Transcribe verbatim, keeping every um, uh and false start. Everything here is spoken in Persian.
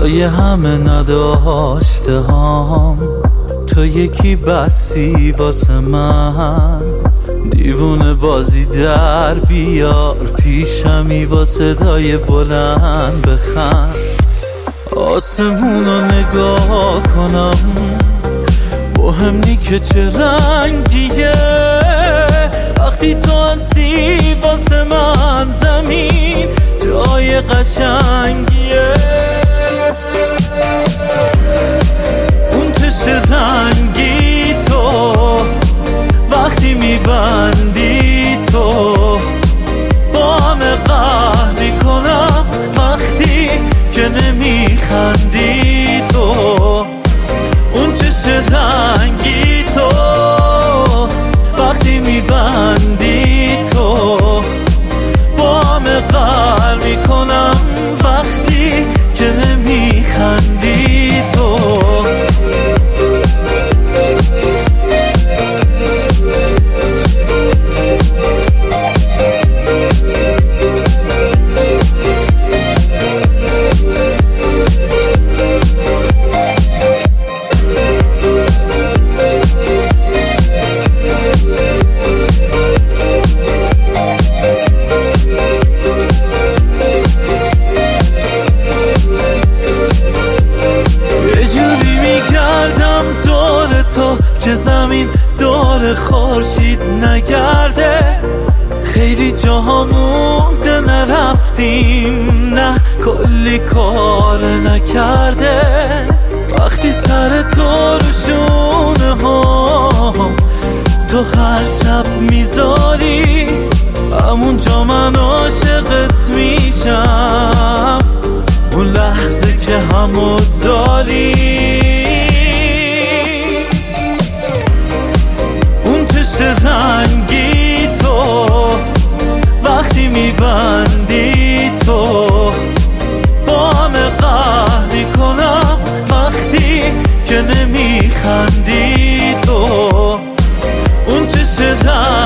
جای همه نداشته هام، تو یکی بسی واسه من. دیوونه بازی در بیار پیشمی با صدای بلند بخند. آسمونو نگاه کنم مهم نی که چه رنگیه، وقتی تو هستی واسه من زمین جای قشنگیه. اون چشم رنگی تو وقتی میبندی تو با همه قهر میکنم، وقتی که نمیخندی تو. اون چشم رنگی تو وقتی میبندی تو با همه قهر میکنم، وقتی که نمیخندی تو. که زمین دور خورشید نگرده، خیلی جاها مونده نرفتیم، نه کلی کار نکرده. وقتی سر تو رو شونه هم تو هر شب میذاری، همونجا من عاشقت میشم، اون لحظه که همو داری. رنگی تو وقتی میبندی تو با همه قهر میکنم، وقتی که نمیخندی تو. اون چشم